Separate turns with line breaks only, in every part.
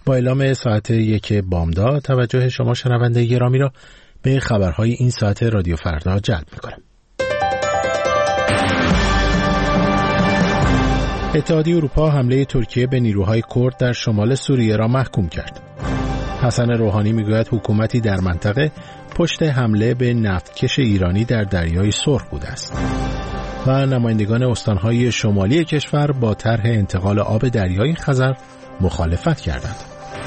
با اعلام ساعت 1 بامداد توجه شما شنونده گرامی را به خبرهای این ساعت رادیو فردا جلب می‌کنم. اتحادیه اروپا حمله ترکیه به نیروهای کرد در شمال سوریه را محکوم کرد. حسن روحانی میگوید حکومتی در منطقه پشت حمله به نفتکش ایرانی در دریای سرخ بوده است. و نمایندگان استانهای شمالی کشور با طرح انتقال آب دریای خزر مخالفت کردند.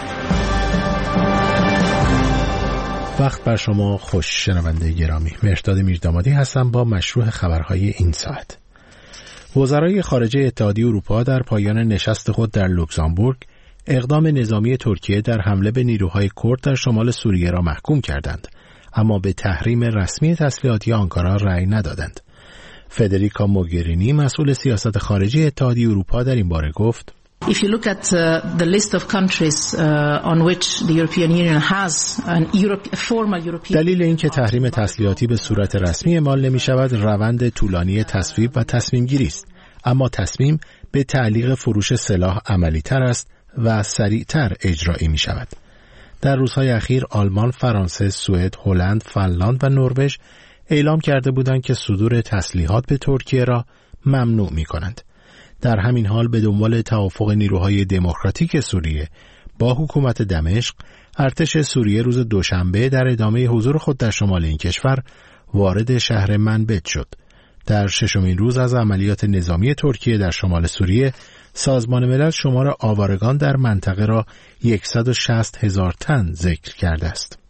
وقت بر شما خوش شنونده گرامی. مهرداد میردامادی هستم با مشروع خبرهای این ساعت. وزرای خارجه اتحادیه اروپا در پایان نشست خود در لوکزامبورگ اقدام نظامی ترکیه در حمله به نیروهای کرد در شمال سوریه را محکوم کردند، اما به تحریم رسمی تسلیحاتی آنکارا رأی ندادند. فدریکا موگرینی مسئول سیاست خارجی اتحادیه اروپا در این باره گفت:
If you look at the list of countries on which the European Union has a formal European
دلیل اینکه تحریم تسلیحاتی به صورت رسمی اعمال نمی شود روند طولانی تصویب و تصمیم گیری است، اما تصمیم به تعلیق فروش سلاح عملی تر است و سریعتر اجرایی می شود. در روزهای اخیر آلمان، فرانسه، سوئد، هلند، فنلاند و نروژ اعلام کرده بودند که صدور تسلیحات به ترکیه را ممنوع می کنند. در همین حال به دنبال توافق نیروهای دموکراتیک سوریه با حکومت دمشق، ارتش سوریه روز دوشنبه در ادامه حضور خود در شمال این کشور وارد شهر منبج شد. در ششمین روز از عملیات نظامی ترکیه در شمال سوریه، سازمان ملل شمار آوارگان در منطقه را 160,000 تن ذکر کرده است.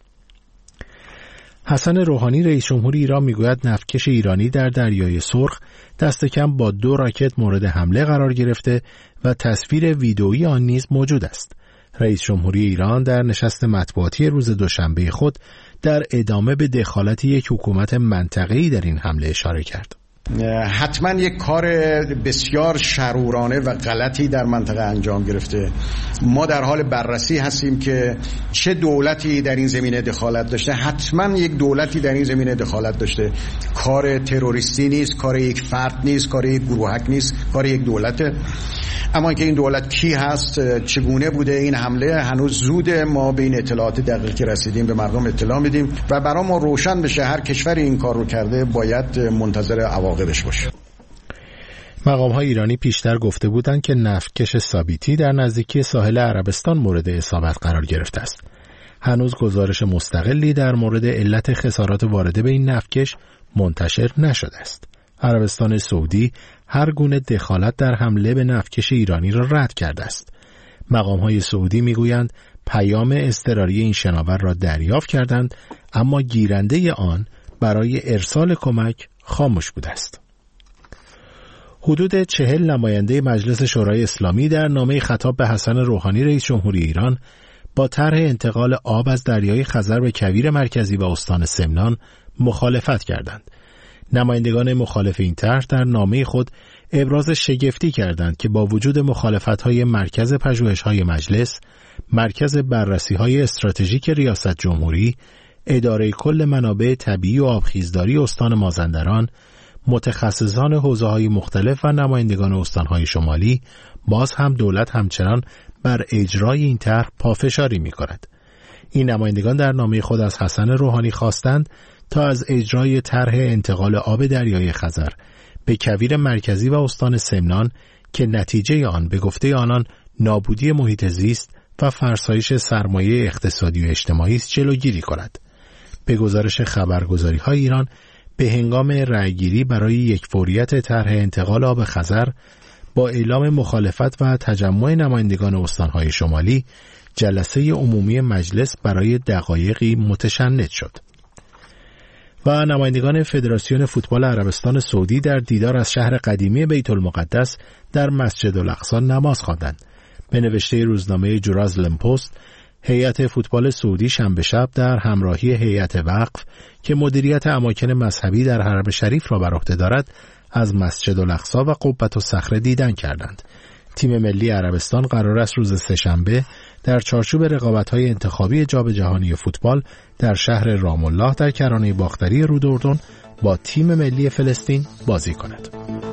حسن روحانی رئیس جمهوری ایران میگوید نفتکش ایرانی در دریای سرخ دست کم با 2 راکت مورد حمله قرار گرفته و تصویر ویدئویی آن نیز موجود است. رئیس جمهوری ایران در نشست مطبوعاتی روز دوشنبه خود در ادامه به دخالت یک حکومت منطقه‌ای در این حمله اشاره کرد.
حتما یک کار بسیار شرورانه و غلطی در منطقه انجام گرفته. ما در حال بررسی هستیم که چه دولتی در این زمینه دخالت داشته. حتما یک دولتی در این زمینه دخالت داشته. کار تروریستی نیست، کار یک فرد نیست، کار یک گروهک نیست، کار یک دولته. اما که این دولت کی هست، چگونه بوده این حمله، هنوز زوده. ما به این اطلاعات دقیقی که رسیدیم به مردم اطلاع میدیم و برای ما روشن بشه هر کشوری این کار رو کرده باید منتظر عواقبش باشه.
مقام‌های ایرانی پیشتر گفته بودند که نفتکش ثابتی در نزدیکی ساحل عربستان مورد اصابت قرار گرفته است. هنوز گزارش مستقلی در مورد علت خسارات وارده به این نفتکش منتشر نشده است. عربستان سعودی هر گونه دخالت در حمله به نفتکش ایرانی را رد کرده است. مقام‌های سعودی میگویند پیام اضطراری این شناور را دریافت کردند، اما گیرنده آن برای ارسال کمک خاموش بوده است. حدود 40 نماینده مجلس شورای اسلامی در نامه خطاب به حسن روحانی رئیس جمهوری ایران با طرح انتقال آب از دریای خزر به کویر مرکزی و استان سمنان مخالفت کردند. نمایندگان مخالف این طرح در نامه خود ابراز شگفتی کردند که با وجود مخالفت‌های مرکز پژوهش‌های مجلس، مرکز بررسی‌های استراتژیک ریاست جمهوری، اداره کل منابع طبیعی و آبخیزداری استان مازندران، متخصصان حوزه‌های مختلف و نمایندگان استان‌های شمالی، باز هم دولت همچنان بر اجرای این طرح پافشاری می‌کند. این نمایندگان در نامه خود از حسن روحانی خواستند تا از اجرای طرح انتقال آب دریای خزر به کویر مرکزی و استان سمنان که نتیجه آن به گفته آنان نابودی محیط زیست و فرسایش سرمایه اقتصادی و اجتماعی است جلوگیری کند. به گزارش خبرگزاری‌های ایران به هنگام رأیگیری برای یکفوریت طرح انتقال آب خزر با اعلام مخالفت و تجمع نمایندگان استان‌های شمالی، جلسه عمومی مجلس برای دقایقی متشنج شد. و نمایندگان فدراسیون فوتبال عربستان سعودی در دیدار از شهر قدیمی بیت المقدس در مسجد الاقصی نماز خواندند. به نوشته روزنامه جرازلم پست، هیئت فوتبال سعودی شنبه شب در همراهی هیئت وقف که مدیریت اماکن مذهبی در حرم شریف را بر عهده دارد، از مسجد الاقصی و قبة الصخره دیدن کردند. تیم ملی عربستان قرار است روز سه‌شنبه در چارچوب رقابت‌های انتخابی جام جهانی فوتبال در شهر رام الله در کرانه باختری رود اردن با تیم ملی فلسطین بازی کند.